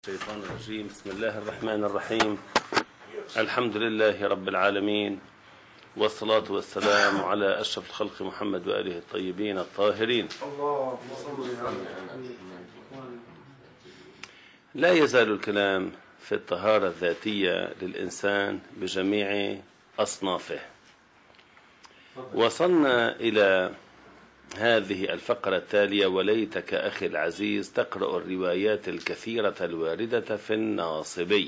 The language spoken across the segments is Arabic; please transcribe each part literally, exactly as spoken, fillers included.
الشيطان الرجيم. بسم الله الرحمن الرحيم. الحمد لله رب العالمين، والصلاة والسلام على أشرف الخلق محمد وآله الطيبين الطاهرين. لا يزال الكلام في الطهارة الذاتية للإنسان بجميع أصنافه. وصلنا إلى هذه الفقرة التالية: وليتك أخي العزيز تقرأ الروايات الكثيرة الواردة في الناصبي.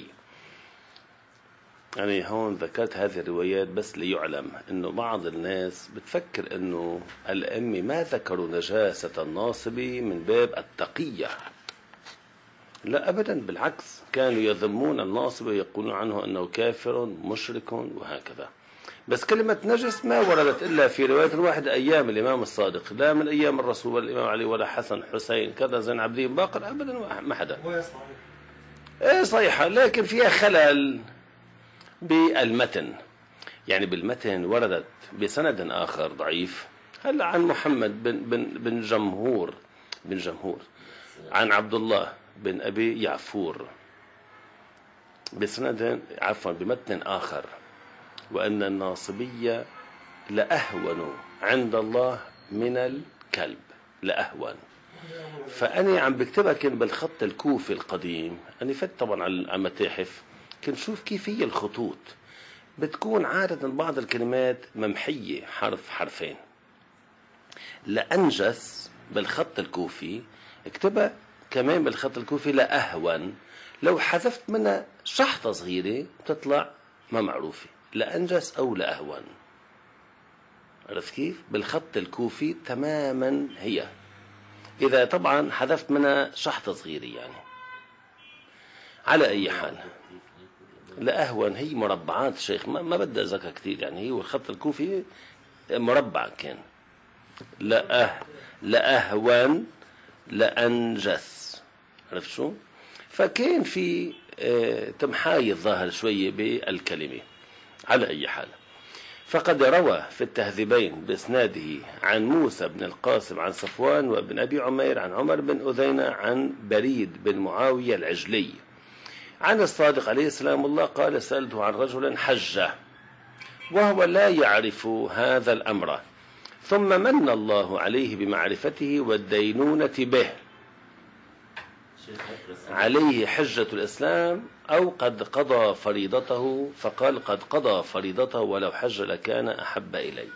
يعني هون ذكرت هذه الروايات بس ليعلم أنه بعض الناس بتفكر أنه الأئمة ما ذكروا نجاسة الناصبي من باب التقية. لا أبدا، بالعكس، كانوا يذمون الناصبي ويقولون عنه أنه كافر مشرك وهكذا. بس كلمة نجس ما وردت إلا في رواية واحدة أيام الإمام الصادق، لا من أيام الرسول ولا الإمام علي ولا حسن حسين كذا زين عبدين باقر، أبدا ما حدا. إيه صحيحة، لكن فيها خلل بالمتن. يعني بالمتن وردت بسند آخر ضعيف، هلا عن محمد بن بن بن جمهور بن جمهور عن عبد الله بن أبي يعفور بسند عفوا بمتن آخر، وأن الناصبي لأهون عند الله من الكلب، لأهون. فأنا عم بكتبها كن بالخط الكوفي القديم، أنا فت طبعا على المتاحف كن شوف كيف هي الخطوط، بتكون عادة بعض الكلمات ممحية حرف حرفين. لأنجس بالخط الكوفي اكتبها كمان بالخط الكوفي لأهون، لو حذفت منها شحطة صغيرة بتطلع ما معروفة، لأنجس أو لأهون. عرفت كيف؟ بالخط الكوفي تماما هي، إذا طبعا حذفت منها شحطة صغيرة يعني. على أي حال لأهون هي مربعات شيخ، ما, ما بدي أذكر كثير يعني، هي والخط الكوفي مربع كان. لأه لأهون لأنجس، عرفت شو؟ فكان في اه تمحاي الظاهر شوية بالكلمة. على أي حال، فقد روى في التهذيبين بإسناده عن موسى بن القاسم عن صفوان وابن أبي عمير عن عمر بن أذينة عن بريد بن معاوية العجلي عن الصادق عليه السلام الله قال: سألته عن رجل حج وهو لا يعرف هذا الأمر، ثم من الله عليه بمعرفته والدينونة به، عليه حجة الإسلام أو قد قضى فريضته، فقال: قد قضى فريضته ولو حج لكان أحب إلي.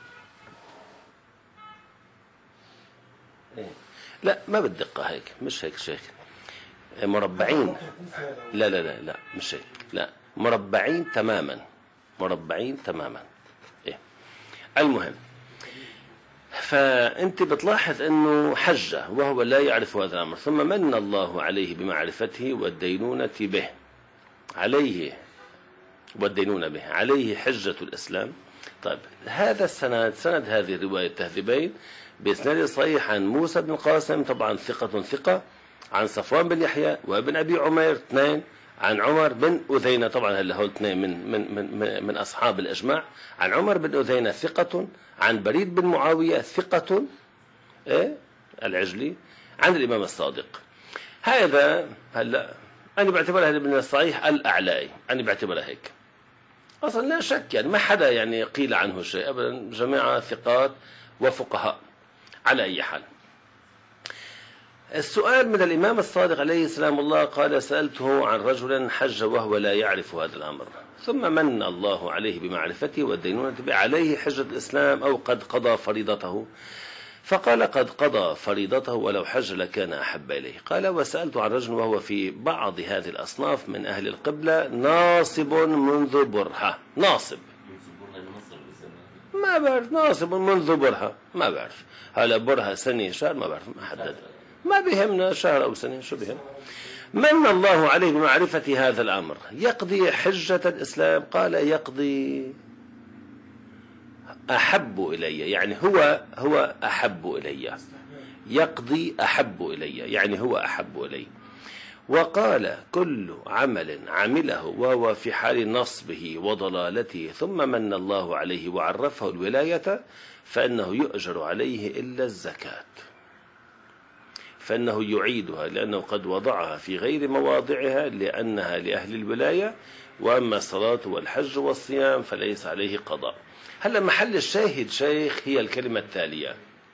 لا ما بالدقة هيك، مش هيك شيخ، مربعين. لا لا لا لا مش هيك، لا مربعين تماما، مربعين تماما. إيه المهم، فأنت بتلاحظ أنه حج وهو لا يعرف هذا الأمر، ثم من الله عليه بمعرفته والدينونة به، عليه والدينونة به، عليه حجة الإسلام. طيب هذا السند، سند هذه الرواية التهذيبين بإسناد صحيح عن موسى بن القاسم طبعا ثقة ثقة، عن صفوان بن يحيى وابن أبي عمير اثنين، عن عمر بن أذينة طبعا هل هول اثنين من من من من أصحاب الإجماع، عن عمر بن أذينة ثقة، عن بريد بن معاوية ثقة إيه العجلي، عن الإمام الصادق. هذا هلا أنا بعتبرها من الصحيح الأعلى، أنا بعتبرها هيك أصلا، لا شك يعني ما حدا يعني قيل عنه شيء أبدا، جماعة ثقات وفقهاء. على أي حال، السؤال من الإمام الصادق عليه السلام الله قال: سألته عن رجل حج وهو لا يعرف هذا الأمر، ثم من الله عليه بمعرفته والدينونة به، عليه حجة الإسلام أو قد قضى فريضته، فقال: قد قضى فريضته ولو حج لكان أحب إليه. قال: وسألت عن رجل وهو في بعض هذه الأصناف من أهل القبلة ناصب منذ برهة. ناصب ما بعرف، ناصب منذ برهة ما بعرف، هلا برهة سنة شهر ما بعرف، ما حدد، ما بيهمنا شهر أو سنة، شو بهم. من الله عليه بمعرفة هذا الأمر يقضي حجة الإسلام. قال: يقضي أحب إلي، يعني هو هو أحب إلي، يقضي أحب إلي يعني هو أحب إلي. وقال: كل عمل عمله وهو في حال نصبه وضلالته ثم من الله عليه وعرفه الولاية فإنه يؤجر عليه إلا الزكاة. فإنه يعيدها لأنه قد وضعها في غير مواضعها لأنها لأهل الولاية، وأما الصلاة والحج والصيام فليس عليه قضاء. هلا محل الشاهد شيخ هي الكلمة التالية.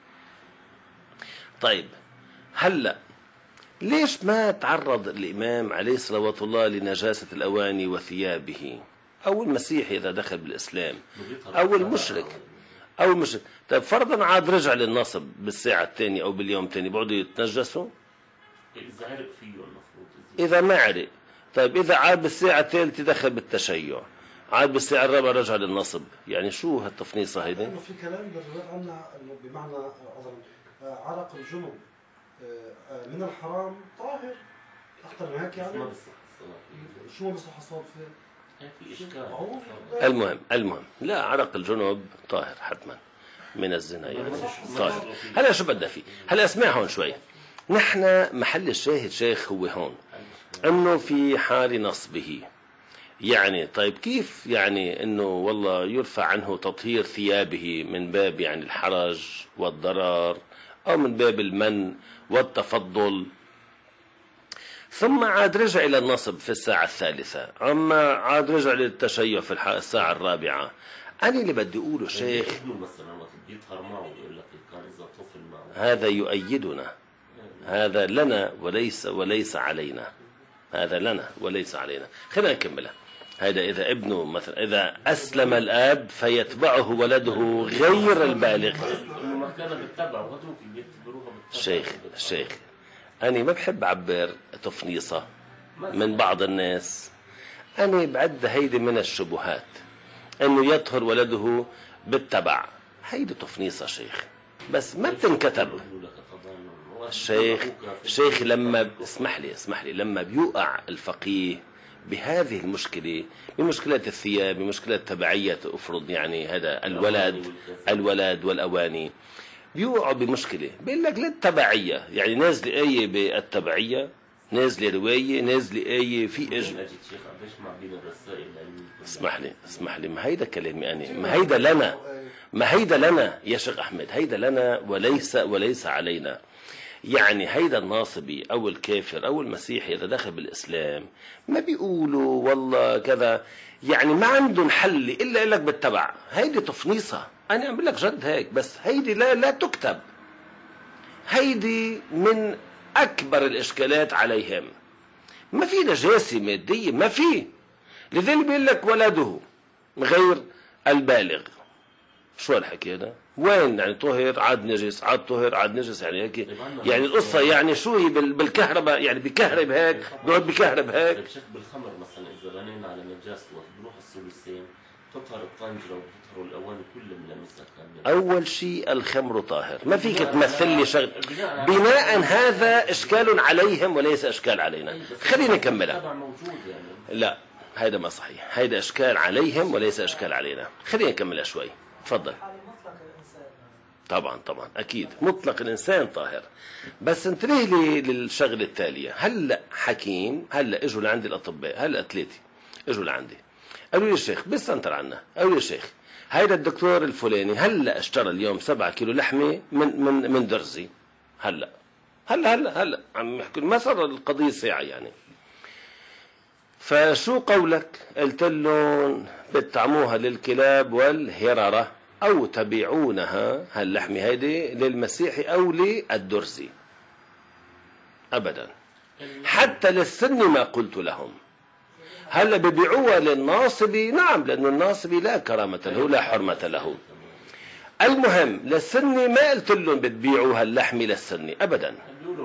طيب هلا ليش ما تعرض الإمام عليه صلوات الله لنجاسة الأواني وثيابه، أو المسيح إذا دخل بالإسلام، أو المشرك أو المشرك؟ طيب فرضا عاد رجع للنصب بالساعة الثانية أو باليوم الثاني، بقعدوا يتنجسوا؟ إذا عرق فيه المفروض. إذا ما عرق. طيب إذا عاد بالساعة الثالثة دخل بالتشيع، عاد بالساعة الرابعة رجع للنصب، يعني شو هالتفنيصة هيدي؟ إنه في كلام بالرواية عنا إنه بمعنى عذرا عرق الجنب من الحرام طاهر أكثر من هيك يعني. شو بصح الصوت فيه؟ في إشكال. المهم المهم لا، عرق الجنب طاهر حتما من الزنا يعني طاهر. هلا شو بدنا فيه؟ هلا اسمع هون شوي. نحن محل الشاهد شيخ هو هون انه في حال نصبه، يعني طيب كيف يعني انه والله يرفع عنه تطهير ثيابه من باب يعني الحرج والضرر، او من باب المن والتفضل، ثم عاد رجع إلى النصب في الساعة الثالثة، أما عاد رجع للتشيع في الساعة الرابعة. أنا اللي بدي أقوله شيخ هذا يؤيدنا، هذا لنا وليس وليس علينا، هذا لنا وليس علينا. خلينا نكملها. هذا إذا ابنه مثلا إذا أسلم الآب فيتبعه ولده غير البالغ. شيخ شيخ أنا ما بحب عبر تفنيصة من بعض الناس، أنا بعد هيدي من الشبهات أنه يطهر ولده بالتبع، هيدي تفنيصة شيخ بس ما بتنكتب. الشيخ شيخ لما اسمح لي اسمح لي لما بيوقع الفقيه بهذه المشكلة، بمشكلة الثياب، بمشكلة تبعية أفرض يعني هذا الولد الولد والأواني، بيوقعوا بمشكلة بيقول لك للتبعية، يعني نازل آية بالتبعية، نازل رواية، نازل آية في إج. اسمح لي اسمح لي ما هيدا كلامي أنا، ما هيدا لنا، ما هيدا لنا يا شيخ أحمد، هيدا لنا وليس وليس علينا. يعني هيدا الناصبي أو الكافر أو المسيحي إذا دخل بالإسلام ما بيقولوا والله كذا، يعني ما عندهم حل إلا لك بالتبع. هيدي تفنيصة، أنا أقول لك جد هيك، بس هيدي لا لا تكتب. هيدي من أكبر الإشكالات عليهم. ما في نجاسة مادية، ما في. لذلك بيقول لك ولده غير البالغ. شو الحكي هذا؟ وين يعني طهر عاد نجس، عاد طهر عاد نجس، يعني هيك يعني القصة يعني شو هي بالكهرباء، يعني بكهرب هيك بيقعد بكهرب هيك. بالخمر مثلا إذا بنينا على نجاسة بروح الثلثين تطهر الطنجرة وتطهر الأواني كل ملامسها كاملة. أول شيء الخمر طاهر، ما فيك تمثل لي شغل بناء هذا إشكال عليهم وليس إشكال علينا. خلينا نكملها. لا هذا ما صحيح، هذا إشكال عليهم وليس إشكال علينا. خلينا نكملها شوي. تفضل. طبعا طبعا أكيد مطلق الإنسان طاهر، بس انتبه لي للشغلة التالية. هلأ حكيم هلأ إجوا لعندي الأطباء، هلأ ثلاثة إجوا لعندي قالوا لي الشيخ بستنتر عنا، قالوا لي الشيخ هيدا الدكتور الفلاني هلأ اشترى اليوم سبعة كيلو لحمة من من من درزي. هلأ هلأ هلأ هلأ عم يحكوا ما صار القضية ساعة يعني. فشو قولك؟ قلت لهم بتطعموها للكلاب والهررة أو تبيعونها هاللحمة هيدي للمسيحي أو للدرزي. أبدا حتى للسن ما قلت لهم. هلا ببيعوها للناصبي، نعم لأن الناصبي لا كرامة له لا حرمة له. المهم للسني ما قلت لهم بتبيعوها اللحمة للسني أبدا.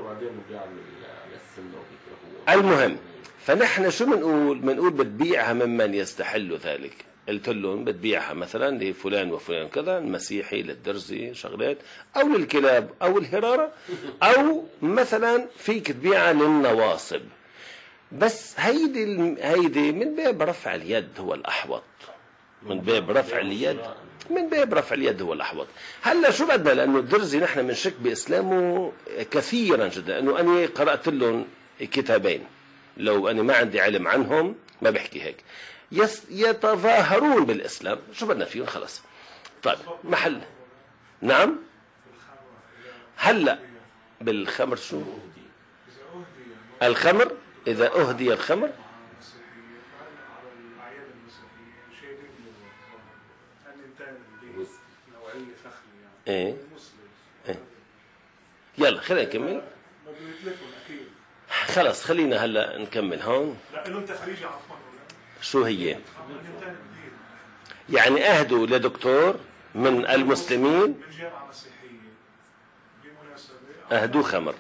المهم فنحن شو بنقول؟ بنقول بتبيعها ممن يستحل ذلك. قلت لهم بتبيعها مثلا لفلان وفلان كذا، المسيحي للدرزي شغلات، أو للكلاب أو الهرارة، أو مثلا فيك تبيعها للنواصب. بس هيدي هيدي من باب رفع اليد هو الأحوط، من باب رفع اليد من باب رفع اليد هو الأحوط. هلا شو بدنا؟ لأنه الدرزي نحن بنشك بإسلامه كثيرا جدا، أنه أنا قرأت لهم كتابين، لو أنا ما عندي علم عنهم ما بحكي هيك، يتظاهرون بالإسلام، شو بدنا فيهم خلاص. طيب محل نعم. هلا بالخمر شو؟ الخمر إذا أهدي الخمر ايه ايه يلا خلينا نكمل. خلاص خلينا هلا نكمل هون. شو هي؟ يعني اهدوا لدكتور من المسلمين اهدوا خمر.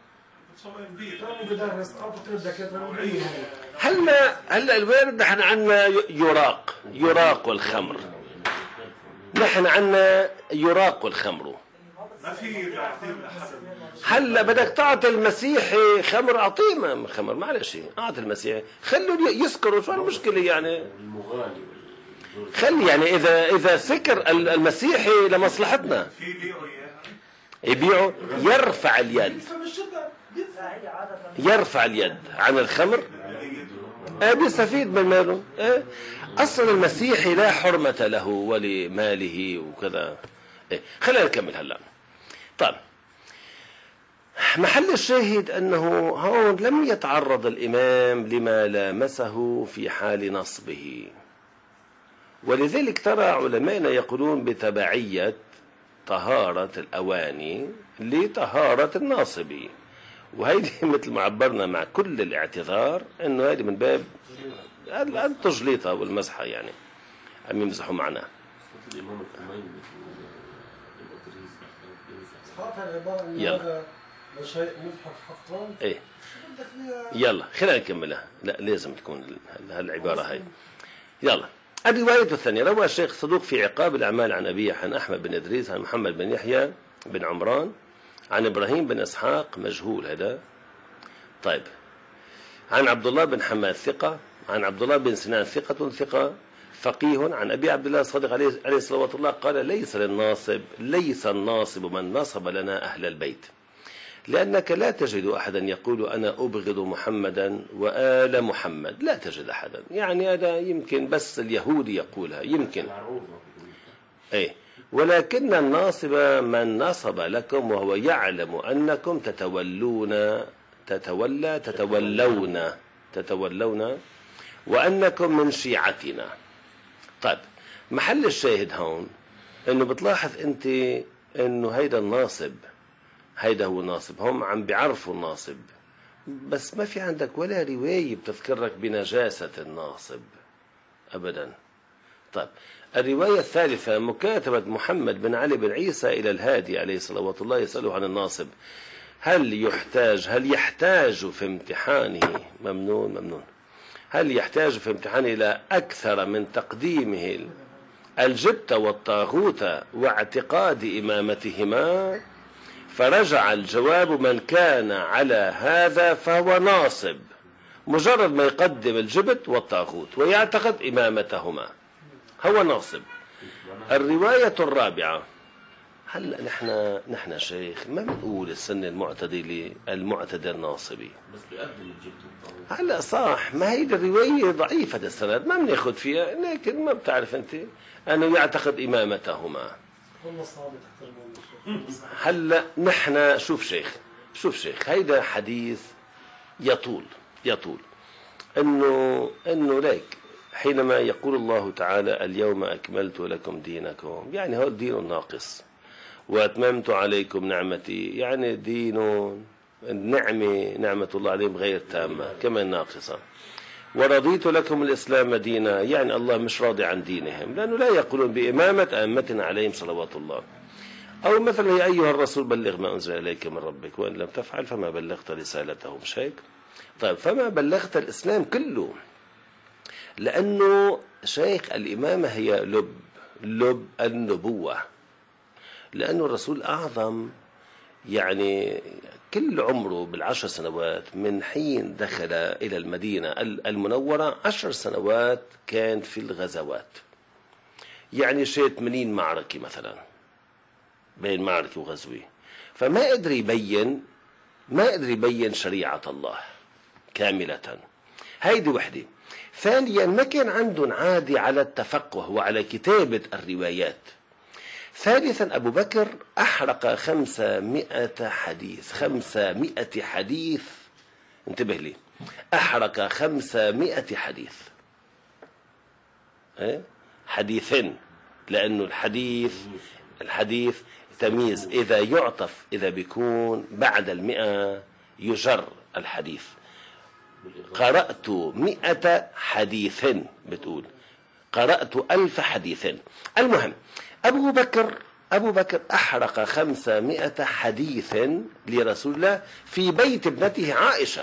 هلا هلا الورد نحن عندنا يراق يراق والخمر، نحن عندنا يراق والخمر. ما في هلا بدك تعطي المسيحي خمر، اعطيه خمر معلش، اعطي المسيحي خلوا يسكروا، شو المشكله يعني؟ خلي يعني اذا اذا سكر المسيحي لمصلحتنا يبيعوا. يرفع اليد يرفع اليد عن الخمر، اه بيستفيد من ماله. اه اصلا المسيحي لا حرمة له ولماله وكذا. اه خلينا نكمل هلا. طيب محل الشاهد انه هون لم يتعرض الامام لما لامسه في حال نصبه، ولذلك ترى علماءنا يقولون بتبعية طهارة الأواني لطهارة الناصب، وهيدي مثل ما عبرنا مع كل الاعتذار انه هيدي من باب التجليطة والمسحة، يعني عم يمزحوا معنا. يلا ايه يلا خلينا نكملها. لا لازم تكون هالعبارة هاي. يلا الرواية الثانية. روى الشيخ صدوق في عقاب الأعمال عن أبيه عن أحمد بن إدريس عن محمد بن يحيى بن عمران عن إبراهيم بن إسحاق مجهول هذا. طيب عن عبد الله بن حماد ثقة عن عبد الله بن سنان ثقة ثقة فقيه عن أبي عبد الله الصادق عليه عليه صلوات الله قال ليس للناصب ليس الناصب من نصب لنا أهل البيت، لأنك لا تجد أحدا يقول أنا أبغض محمدا وآل محمد، لا تجد أحدا. يعني هذا يمكن بس اليهودي يقولها يمكن أي، ولكن الناصب من نصب لكم وهو يعلم أنكم تتولون تتولى تتولون تتولون وأنكم من شيعتنا. طيب محل الشاهد هون أنه بتلاحظ أنت أنه هيدا الناصب هيدا هو ناصب، هم عم بيعرفوا الناصب بس ما في عندك ولا رواية بتذكرك بنجاسة الناصب أبدا. طيب الرواية الثالثة مكاتبة محمد بن علي بن عيسى إلى الهادي عليه صلوات الله يسأله عن الناصب هل يحتاج هل يحتاج في امتحانه ممنون ممنون هل يحتاج في امتحانه إلى أكثر من تقديمه الجبت والطاغوت واعتقاد إمامتهما؟ فرجع الجواب من كان على هذا فهو ناصب مجرد ما يقدم الجبت والطاغوت ويعتقد إمامتهما هو ناصب. الرواية الرابعة. هلا نحن نحن شيخ ما بنقول السنة المعتدلة المعتدل الناصبي بس بيقدم الجبت والطاغوت. هلا صح، ما هي الرواية ضعيفة السند ما بناخذ فيها، لكن ما بتعرف انت انه يعتقد إمامتهما. والله صعب تحترمون. هلا نحن شوف شيخ شوف شيخ هيدا حديث يطول يطول انه انه ليك حينما يقول الله تعالى اليوم اكملت لكم دينكم، يعني هو الدين ناقص، واتممت عليكم نعمتي، يعني دين النعمه نعمه الله عليهم غير تامه كمان ناقصه، ورضيت لكم الاسلام دينا، يعني الله مش راضي عن دينهم لانه لا يقولون بامامه ائمتنا عليهم صلوات الله. أو مثلا يا أيها الرسول بلغ ما أنزل إليك من ربك وإن لم تفعل فما بلغت رسالته، مش هيك؟ طيب فما بلغت الإسلام كله، لأنه شيخ الإمامة هي لب لب النبوة، لأنه الرسول أعظم يعني كل عمره بالعشر سنوات من حين دخل إلى المدينة المنورة عشر سنوات كان في الغزوات، يعني شيء ثمانين معركة مثلا بين معركة وغزوة، فما قدر يبين ما قدر يبين شريعة الله كاملة. هيدي وحدة. ثانيا ما كان عندهم عادة على التفقه وعلى كتابة الروايات، ثالثا أبو بكر أحرق خمسمائة حديث خمسمائة حديث، انتبه لي، أحرق خمسمائة حديث، حديثين، لأنه الحديث الحديث تمييز، إذا يعطف إذا بيكون بعد المئة يجر الحديث. قرأت مئة حديث، بتقول قرأت ألف حديث. المهم أبو بكر أبو بكر أحرق خمسمائة حديث لرسول الله في بيت ابنته عائشة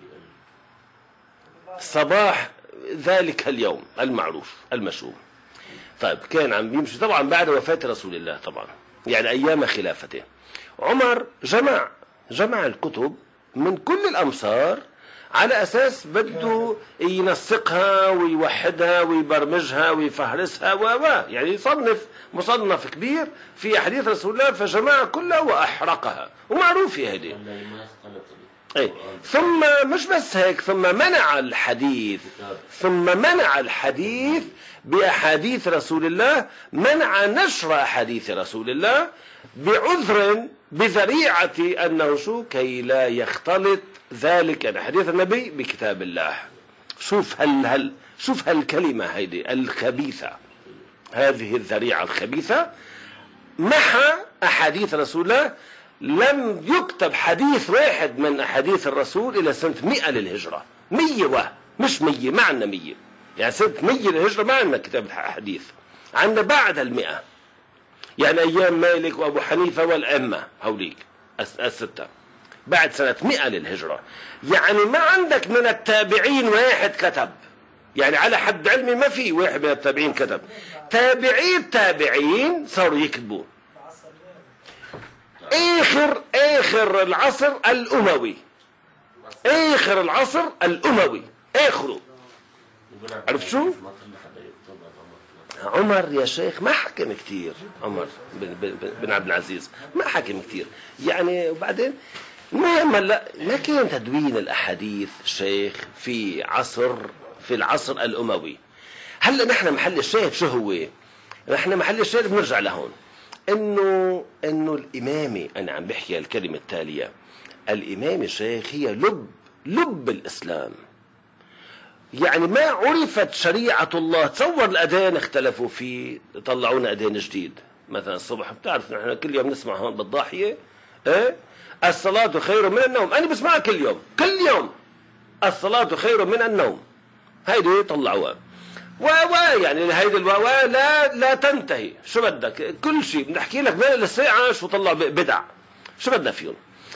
صباح ذلك اليوم المعروف المشهور. طيب كان عم بيمشي طبعا بعد وفاة رسول الله، طبعا يعني أيام خلافته. عمر جمع جمع الكتب من كل الأمصار على أساس بده ينسقها ويوحدها ويبرمجها ويفهرسها و يعني يصنف مصنف كبير في أحاديث رسول الله، فجمعها كلها وأحرقها، ومعروفة هذه. أي. ثم مش بس هيك، ثم منع الحديث ثم منع الحديث بأحاديث رسول الله، منع نشر أحاديث رسول الله بعذر بذريعة أنه شو كي لا يختلط ذلك يعني حديث النبي بكتاب الله. شوف هل هل شوف هالكلمة هيدي الخبيثة، هذه الذريعة الخبيثة. محى أحاديث رسول الله، لم يكتب حديث واحد من أحاديث الرسول إلى سنة مئة للهجرة. مية واه مش مية، ما عندنا مية، يعني سنة مية للهجرة ما عندنا كتاب حديث، عندنا بعد المئة، يعني أيام مالك وأبو حنيفة والأئمة هوليك الستة بعد سنة مئة للهجرة. يعني ما عندك من التابعين واحد كتب، يعني على حد علمي ما في واحد من التابعين كتب. تابعي التابعين صاروا يكتبوا آخر آخر العصر الأموي، آخر العصر الأموي آخره. عرفت شو؟ عمر يا شيخ ما حكم كتير، عمر بن, بن, بن عبد العزيز ما حكم كتير يعني. وبعدين المهم لا ما كان تدوين الأحاديث شيخ في عصر في العصر الأموي. هلا نحن محل الشاهد شو هو؟ نحن محل الشاهد بنرجع لهون، انه انه الامامه، انا عم بحكي الكلمه التاليه، الامامه شيخ هي لب لب الاسلام. يعني ما عرفت شريعه الله. تصور الاذان اختلفوا فيه، طلعونا اذان جديد مثلا الصبح، بتعرف نحن كل يوم نسمع هون بالضاحيه ايه الصلاه خير من النوم، انا بسمعها كل يوم كل يوم الصلاه خير من النوم، هيدي طلعوها. و و يعني هيدي الواو لا لا تنتهي، شو بدك كل شيء بنحكي لك بين الساعة شو طلع بدع، شو بدنا فيهم.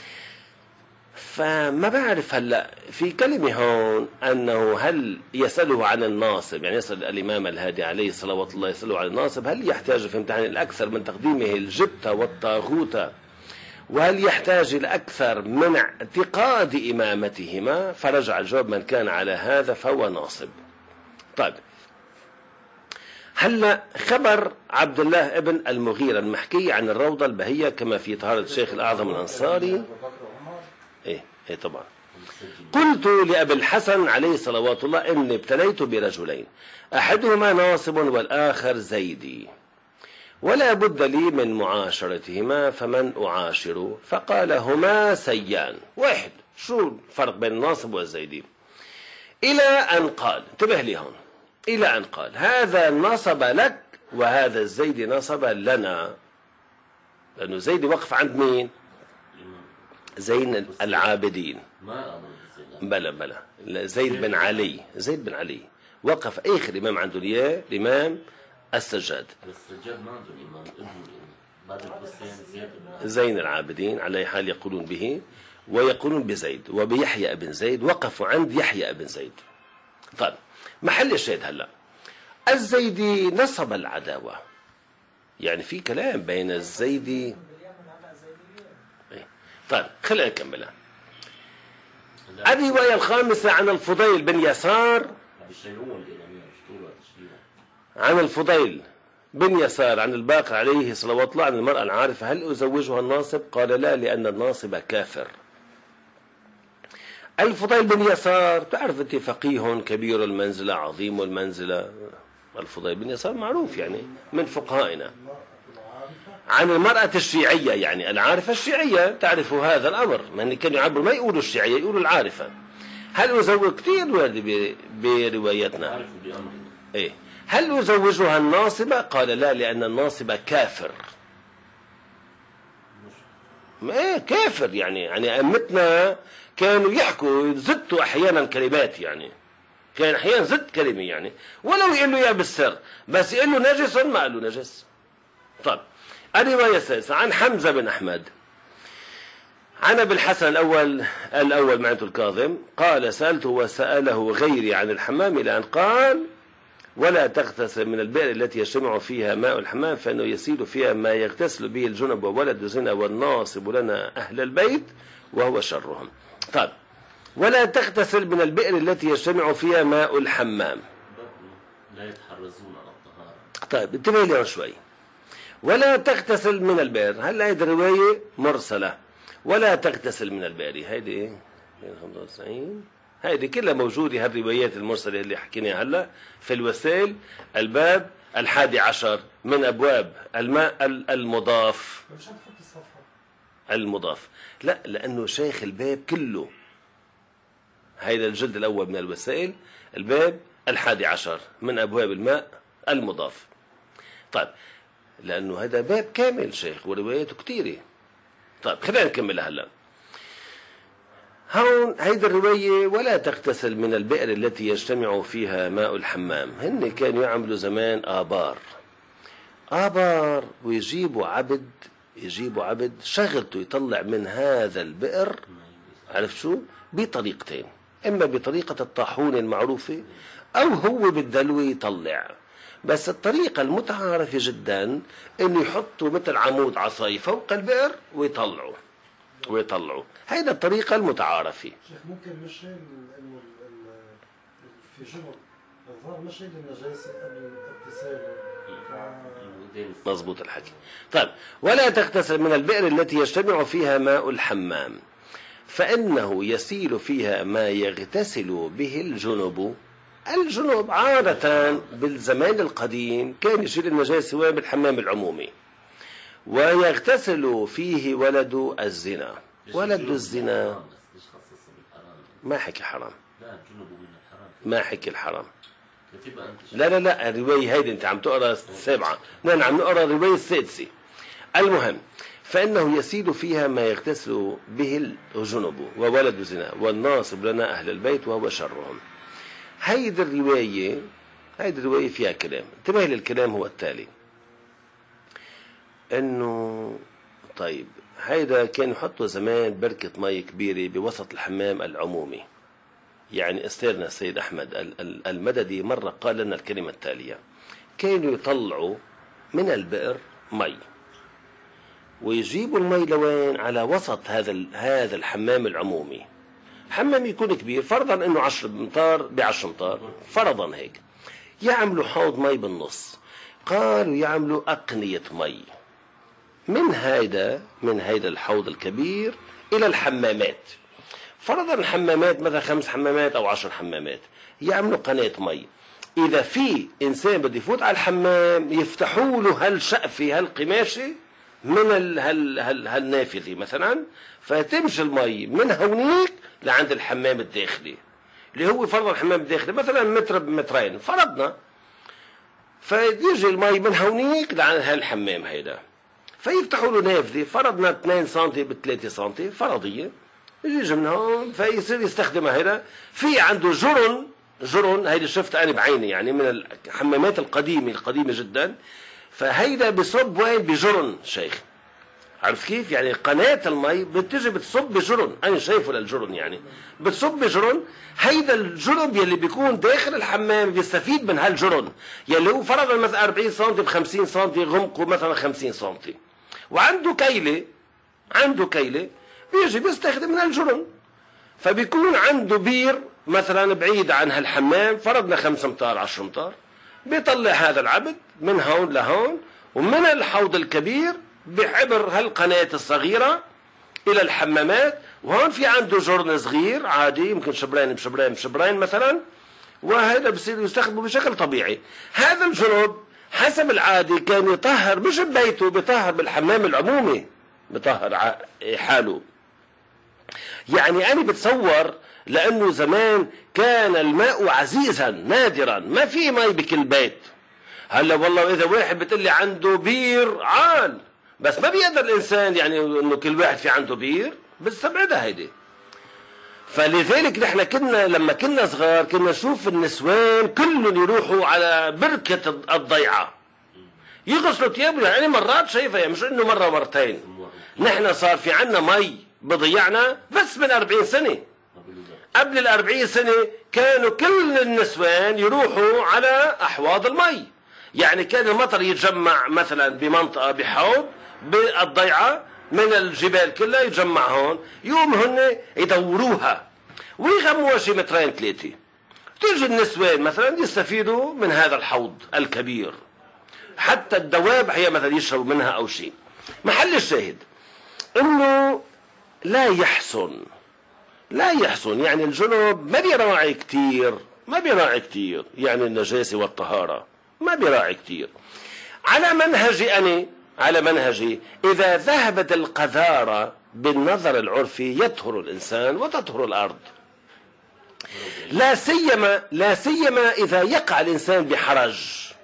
فما بعرف هلا في كلمة هون أنه هل يسأله عن الناصب، يعني يسأل الإمام الهادي عليه صلوات الله يسأله عن الناصب، هل يحتاج في امتحان الأكثر من تقديمه الجبت والطاغوت، وهل يحتاج الأكثر من اعتقاد إمامتهما؟ فرجع الجواب من كان على هذا فهو ناصب. طيب هلا خبر عبد الله ابن المغيرة المحكي عن الروضة البهية كما في طهارة الشيخ الأعظم الأنصاري. إيه إيه طبعا. قلت لأبي الحسن عليه صلوات الله إني ابتليت برجلين، أحدهما ناصب والآخر زيدي، ولا بد لي من معاشرتهما، فمن أعاشر؟ فقال هما سيان. واحد، شو الفرق بين الناصب والزيدي؟ إلى أن قال، انتبه لي هون، إلى أن قال هذا نصب لك وهذا الزيد نصب لنا. لأنه زيد وقف عند مين؟ زين العابدين. بلا بلا زيد بن علي زيد بن علي وقف آخر إمام عنده إياه الإمام السجاد. السجاد ما عنده إمام، ابنه بعد الحسين زيد زين العابدين على حال يقولون به، ويقولون بزيد وبيحيى ابن زيد، وقفوا عند يحيى ابن زيد. طيب محل الشاهد هلا الزيدي نصب العداوة، يعني في كلام بين الزيدي. طيب خلينا نكملها. الرواية الخامسة عن الفضيل بن يسار عن الفضيل بن يسار عن الباقر عليه صلوات الله عن المرأة العارفة هل أزوجها الناصب؟ قال لا، لأن الناصب كافر. الفضيل بن يسار تعرف انت فقيه كبير المنزلة عظيم المنزلة، الفضيل بن يسار معروف يعني من فقهائنا. عن المرأة الشيعية، يعني العارفة الشيعية تعرف هذا الأمر، من كانوا يعبروا ما يقولوا الشيعية يقولوا العارفة. هل يزوج كثير وارد بروايتنا إيه؟ هل يزوجها الناصبة؟ قال لا، لأن الناصبة كافر. ايه كافر يعني يعني أمتنا كانوا يحكوا زدتوا أحيانا كلمات، يعني كان أحيانا زد كلمة يعني ولو يقول له يا بالسر، بس يقول له نجس ما قال له نجس. طيب الرواية السادسة عن حمزة بن أحمد عن أبي الحسن الأول الأول معنته الكاظم قال سألته وسأله غيري عن الحمام إلى أن قال ولا تغتسل من البئر التي يجتمع فيها ماء الحمام فإنه يسيل فيها ما يغتسل به الجنب وولد زنا والناصب لنا أهل البيت وهو شرهم. طيب ولا تغتسل من البئر التي يجتمع فيها ماء الحمام، لا يتحرزون على الطهارة. طيب انتبه لي شوي. ولا تغتسل من البئر، هلا هيدي الرواية مرسلة. ولا تغتسل من البئر هيدي خمسة وتسعين، هيدي كلها موجودة هالروايات المرسلة اللي حكيناها هلا في الوسائل الباب الحادي عشر من أبواب الماء المضاف. مش هتحط الصفحة المضاف لا، لأنه شيخ الباب كله هيدا الجلد الأول من الوسائل الباب الحادي عشر من أبواب الماء المضاف. طيب لأنه هذا باب كامل شيخ ورواياته كتيرة. طيب خلينا نكمل هلا. هون هيدا الرواية ولا تغتسل من البئر التي يجتمع فيها ماء الحمام، هن كانوا يعملوا زمان آبار آبار ويجيبوا عبد يجيبوا عبد شغلته يطلع من هذا البئر، عرف شو؟ بطريقتين، إما بطريقة الطاحون المعروفة أو هو بالدلو يطلع. بس الطريقة المتعارفة جدا إنه يحطوا مثل عمود عصاي فوق البئر ويطلعوا ويطلعوا هيدا الطريقة المتعارفة. شيخ ممكن مشي إنه في جنب الظاهر مشي النجاسة قبل اغتساله. مضبوط الحكي. طيب ولا تغتسل من البئر التي يجتمع فيها ماء الحمام فإنه يسيل فيها ما يغتسل به الجنب. الجنوب عادة بالزمان القديم كان يشيل النجاسة وين؟ بالحمام العمومي، ويغتسل فيه ولد الزنا. ولد الزنا ما حكي حرام، ما حكي الحرام. لا لا لا الرواية هيدي انت عم تقرأ السابعة، نحن عم نقرأ الرواية السادسة. المهم فإنه يسيل فيها ما يغتسل به الجنب وولد الزنا والناصب لنا أهل البيت وهو شرهم. هيدي الرواية هيدي الرواية فيها كلام. انتبه للكلام هو التالي، انه طيب هيدا كانوا يحطوا زمان بركة مي كبيرة بوسط الحمام العمومي. يعني استاذنا السيد أحمد المددي مرة قال لنا الكلمة التالية، كانوا يطلعوا من البئر مي ويجيبوا المي لوين؟ على وسط هذا هذا الحمام العمومي. حمام يكون كبير، فرضا انه عشر امتار بعشر امتار، فرضا هيك، يعملوا حوض مي بالنص. قالوا يعملوا أقنية مي من هيدا من هيدا الحوض الكبير إلى الحمامات. فرضا الحمامات مثلا خمس حمامات أو عشر حمامات، يعملوا قناة مي. إذا في إنسان بده يفوت على الحمام يفتحوا له هالشقفة هالقماشة من هال هال هالنافذة مثلا، فتمشي المي من هونيك لعند الحمام الداخلي اللي هو فرضا الحمام الداخلي مثلا متر بمترين فرضنا، فيجي المي من هونيك لعند هالحمام هيدا، فيفتحوا له نافذة فرضنا اثنين سنتي بثلاثة سنتي فرضية، يجي من هون فيصير يستخدمها. هيدا في عنده جرن جرن هيدا شفت أنا بعيني يعني من الحمامات القديمة القديمة جدا، فهيدا بصب وين؟ بجرن شيخ، عرف كيف؟ يعني قناة المي بتجي بتصب بجرن، أنا شايفه للجرن يعني بتصب بجرن. هيدا الجرن يلي بيكون داخل الحمام بيستفيد من هالجرن يلي هو فرضا مثلا أربعين سنتي بخمسين سنتي غمقه مثلا خمسين سنتي، وعنده كيلة عنده كيلة بيجي بيستخدم من هالجرن، فبيكون عنده بير مثلا بعيد عن هالحمام فرضنا خمس امتار عشر امتار، بيطلع هذا العبد من هون لهون ومن الحوض الكبير بعبر هالقناة الصغيرة إلى الحمامات، وهون في عنده جرن صغير عادي يمكن شبرين بشبرين بشبرين مثلا، وهذا بصير يستخدمه بشكل طبيعي. هذا الجنب حسب العادة كان يطهر مش ببيته، بيطهر بالحمام العمومي، بيطهر حاله. يعني أنا بتصور لأنه زمان كان الماء عزيزا نادرا، ما في مي بكل بيت. هلا والله إذا واحد بتقلي عنده بير عال، بس ما بيقدر الإنسان يعني إنه كل واحد في عنده بير، بستبعدها هيدي. فلذلك نحن كنا لما كنا صغار كنا نشوف النسوان كلهم يروحوا على بركة الضيعة يغسلوا ثيابهم. يعني مرات شايفها، مش إنه مرة مرتين. نحن صار في عنا مي بضيعنا بس من أربعين سنة. قبل الأربعين سنة كانوا كل النسوان يروحوا على أحواض المي. يعني كان المطر يتجمع مثلا بمنطقة بحوض بالضيعة من الجبال كلها، يتجمع هون، يوم هن يدوروها ويغموها شي مترين ثلاثة. تيجي النسوان مثلا يستفيدوا من هذا الحوض الكبير، حتى الدواب هي مثلا يشربوا منها أو شيء. محل الشاهد انه لا يحسن لا يحسن يعني الجنب ما بيراعي كتير ما بيراعي كتير يعني النجاسة والطهارة ما بيراعي كتير. على منهجي أنا على منهجي إذا ذهبت القذارة بالنظر العرفي يطهر الإنسان وتطهر الأرض، لا سيما لا سيما إذا يقع الإنسان بحرج.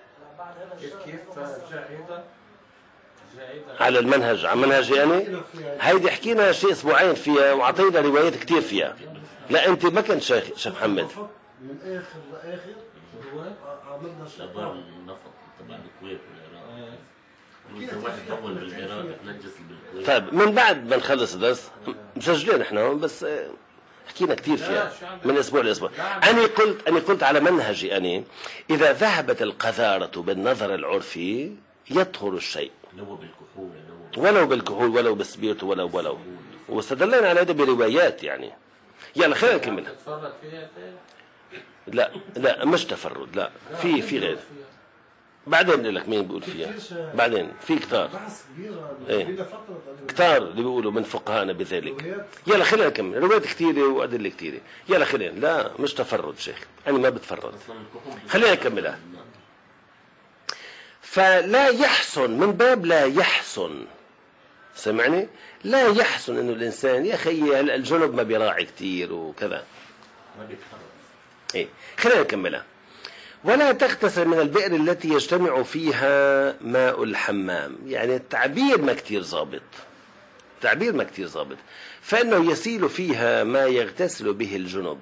على المنهج على منهجي يعني هيدي حكينا شيء اسبوعين فيها وعطينا روايات كتير فيها. لا انت ما كنت شيخ شيخ محمد من اخر لاخر عملنا شباب النفط تبع الكويت والعراق. واحد اول بالعراق تنجس بالكويت. طيب من بعد ما نخلص الدرس مسجلين احنا بس حكينا كتير فيها من اسبوع لاسبوع. انا قلت انا قلت على منهجي انا اذا ذهبت القذارة بالنظر العرفي يطهر الشيء لو بالكحول ولو بالكحول ولو بالسبيرت ولو ولو واستدلنا على هذا بروايات. يعني يلا خلينا نكمل. لا لا مش تفرد، لا في في غير. بعدين بقول لك مين بيقول فيها، بعدين في كتار ايه كتار اللي بيقولوا من فقهانا بذلك. يلا خلينا نكمل. روايات كثيره وادله كثيره. يلا خلينا. لا مش تفرد شيخ، انا ما بتفرد. خلينا نكملها. فلا يحسن من باب لا يحسن، سمعني، لا يحسن انه الانسان يا اخي الجنب ما بيراعي كثير وكذا. ما بيتحرك. ايه خلينا نكملها. ولا تغتسل من البئر التي يجتمع فيها ماء الحمام. يعني التعبير ما كتير ضابط، تعبير ما كتير ضابط. فانه يسيل فيها ما يغتسل به الجنب.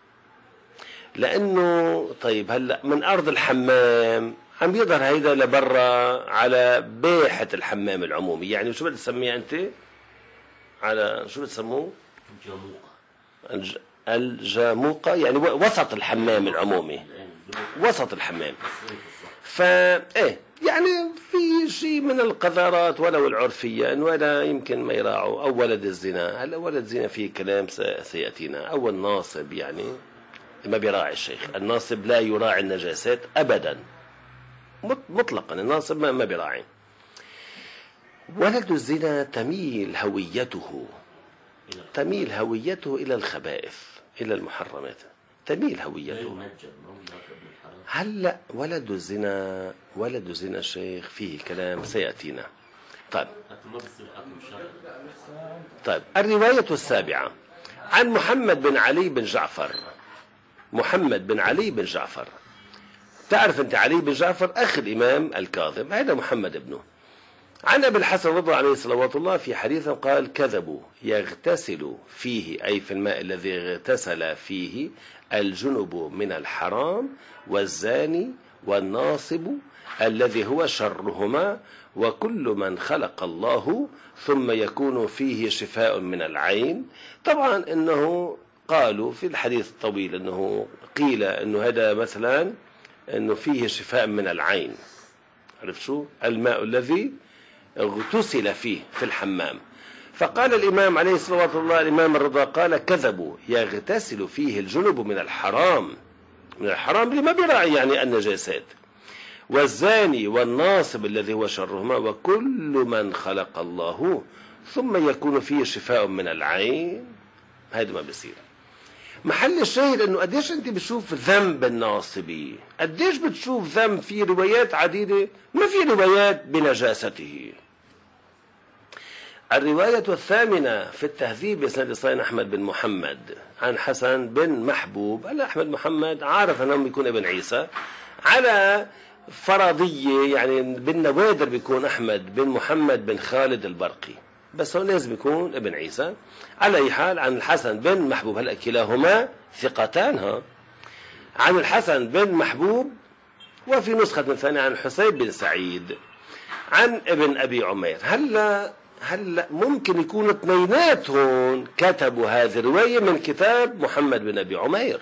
لانه طيب هلا من ارض الحمام عم بيظهر هيدا لبرا على باحة الحمام العمومي. يعني شو بدك تسميه انت؟ على شو بتسموه؟ جاموقة. الج... الجاموقة يعني وسط الحمام العمومي، وسط الحمام. فا ايه يعني في شيء من القذارات ولو العرفية ان ولا يمكن ما يراعوا. او ولد الزنا، هلا ولد الزنا فيه كلام سيأتينا. او الناصب يعني ما بيراعي الشيخ. الناصب لا يراعي النجاسات ابدا مطلقا. الناصب ما بيراعي. ولد الزنا تميل هويته تميل هويته إلى الخبائث، إلى المحرمات، تميل هويته. هلا ولد الزنا ولد الزنا شيخ فيه كلام سيأتينا. طيب طيب الرواية السابعة عن محمد بن علي بن جعفر. محمد بن علي بن جعفر، تعرف انت علي بن جعفر اخ الامام الكاظم، هذا محمد ابنه. عن ابي الحسن رضي عليه صلوات الله في حديث قال: كذبوا يغتسل فيه، اي في الماء الذي اغتسل فيه، الجنب من الحرام والزاني والناصب الذي هو شرهما وكل من خلق الله، ثم يكون فيه شفاء من العين. طبعا انه قالوا في الحديث الطويل انه قيل انه هذا مثلا انه فيه شفاء من العين. عرفت شو؟ الماء الذي اغتسل فيه في الحمام. فقال الامام عليه الصلاة والله الامام الرضا قال: كذبوا يغتسل فيه الجنب من الحرام، من الحرام اللي ما بيراعي يعني النجاسات، والزاني والناصب الذي هو شرهما وكل من خلق الله، ثم يكون فيه شفاء من العين. هذا ما بيصير. محل الشاهد انه قديش انت بتشوف ذنب الناصبي، قديش بتشوف ذنب في روايات عديدة ما في روايات بنجاسته. الرواية الثامنة في التهذيب بإسناد صحيح أحمد بن محمد عن حسن بن محبوب. هلا أحمد محمد عارف أنه بيكون ابن عيسى على فرضية، يعني بالنوادر بيكون أحمد بن محمد بن خالد البرقي، بس هون لازم يكون ابن عيسى. على أي حال عن الحسن بن محبوب، هلا كلاهما ثقتان، ها عن الحسن بن محبوب، وفي نسخة ثانية عن الحسين بن سعيد عن ابن أبي عمير. هلا هلا ممكن يكون اثنيناتهم كتبوا هذه الرواية من كتاب محمد بن أبي عمير،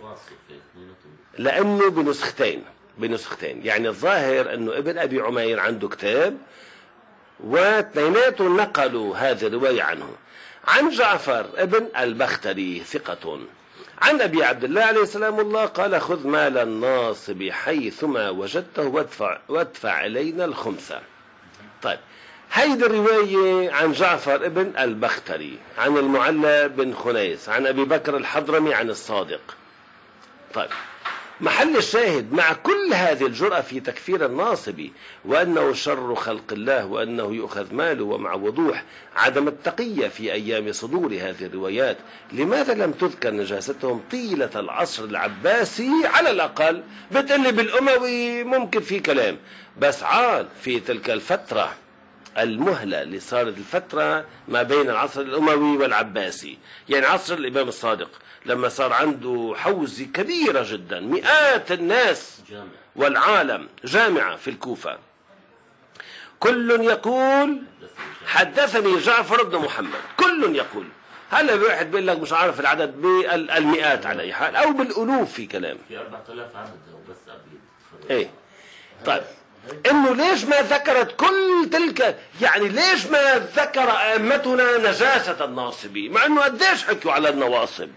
لأنه بنسختين بنسختين يعني الظاهر أنه ابن أبي عمير عنده كتاب واثنيناتهم نقلوا هذه الرواية عنه. عن جعفر ابن البختري ثقة عن أبي عبد الله عليه السلام الله قال: خذ مال الناصب حيثما وجدته وادفع, وادفع إلينا الخمسة. طيب، هيدي الرواية عن جعفر ابن البختري عن المعلى بن خنيس عن أبي بكر الحضرمي عن الصادق. طيب، محل الشاهد مع كل هذه الجرأة في تكفير الناصب وأنه شر خلق الله وأنه يؤخذ ماله، ومع وضوح عدم التقية في أيام صدور هذه الروايات، لماذا لم تذكر نجاستهم طيلة العصر العباسي؟ على الأقل بتقلي بالأموي ممكن في كلام، بس عال في تلك الفترة المهلة اللي صارت الفترة ما بين العصر الأموي والعباسي، يعني عصر الإمام الصادق لما صار عنده حوزة كبيرة جدا، مئات الناس والعالم جامعة في الكوفة، كل يقول حدثني جعفر بن محمد، كل يقول. هلا واحد بيقول لك مش عارف العدد بالمئات على أي حال أو بالألوف، في كلام في أربعة آلاف عدد وبس أبيض. إيه طيب، انه ليش ما ذكرت كل تلك، يعني ليش ما ذكر ائمتنا نجاسة الناصبي مع انه قديش حكوا على النواصب؟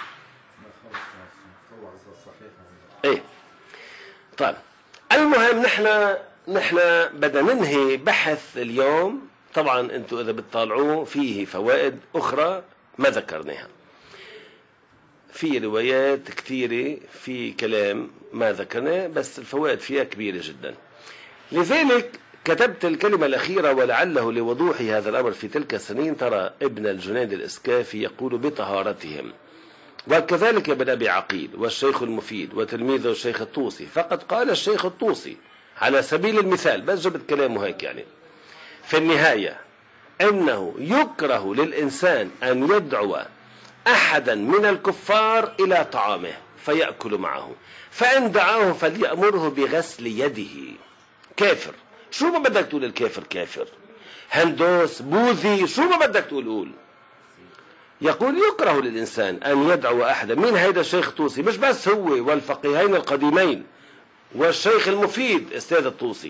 ايه طيب، المهم نحن نحن بدنا ننهي بحث اليوم. طبعا انتم اذا بتطالعوه فيه فوائد اخرى ما ذكرناها، في روايات كثيرة، في كلام ما ذكرناه، بس الفوائد فيها كبيرة جدا. لذلك كتبت الكلمة الأخيرة، ولعله لوضوح هذا الأمر في تلك السنين ترى ابن الجنيد الإسكافي يقول بطهارتهم، وكذلك ابن أبي عقيل والشيخ المفيد وتلميذه الشيخ الطوسي. فقد قال الشيخ الطوسي على سبيل المثال، بس جبت كلامه هيك يعني في النهاية، أنه يكره للإنسان أن يدعو أحدا من الكفار إلى طعامه فيأكل معه، فإن دعاه فليأمره بغسل يده. كافر، شو ما بدك تقول الكافر؟ كافر، هندوس، بوذي، شو ما بدك تقول قول. يقول يكره للإنسان أن يدعو أحدا. من هيدا الشيخ الطوسي، مش بس هو والفقيهين القديمين والشيخ المفيد أستاذ الطوسي.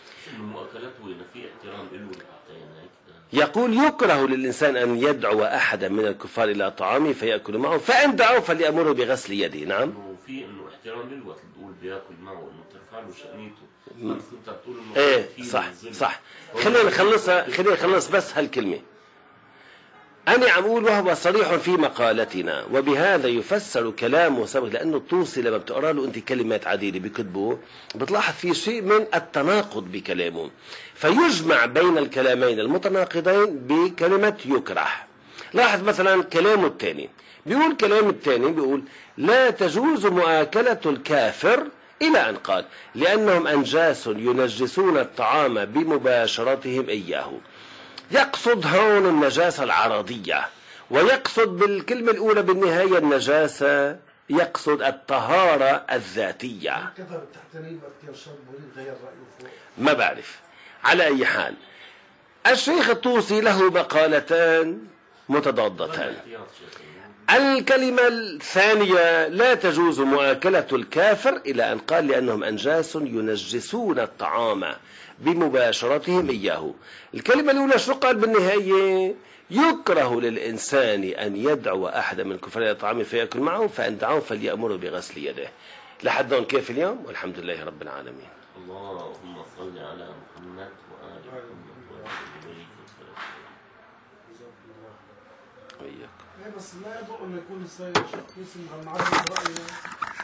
يقول يكره للإنسان أن يدعو أحدا من الكفار إلى طعامه فيأكل معه، فإن دعوه فليأمره بغسل يده. نعم، في إنه احترام للوقت تقول بياكل معه، إنه ترفع له شأنيته. ايه صح صح. خلينا نخلصها، خلينا نخلص بس هالكلمة. أنا عم أقول وهو صريح في مقالتنا، وبهذا يفسر كلامه سبق، لأنه الطوسي لما بتقرأ له أنت كلمات عديدة بكتبه بتلاحظ في شيء من التناقض بكلامه، فيجمع بين الكلامين المتناقضين بكلمة يكره. لاحظ مثلا كلامه الثاني، بيقول كلام الثاني بيقول لا تجوز مؤاكلة الكافر إلى أن قال لأنهم أنجاس ينجسون الطعام بمباشرتهم إياه. يقصد هون النجاسة العرضية، ويقصد بالكلمة الأولى بالنهاية النجاسة، يقصد الطهارة الذاتية. ما بعرف، على أي حال الشيخ الطوسي له مقالتان متضادتان. الكلمة الثانية لا تجوز مؤاكلة الكافر إلى أن قال لأنهم أنجاس ينجسون الطعام بمباشرتهم إياه. الكلمة الأولى شو قال بالنهاية؟ يكره للإنسان أن يدعو أحدا من الكفار إلى طعامه فيأكل معه، فإن دعوه فليأمره بغسل يده. لحد هون كيف اليوم؟ والحمد لله رب العالمين. اللهم صل على محمد وآل محمد. وياك. ايه بس لا يضر انه يكون الشخص يسمع معلم برأيه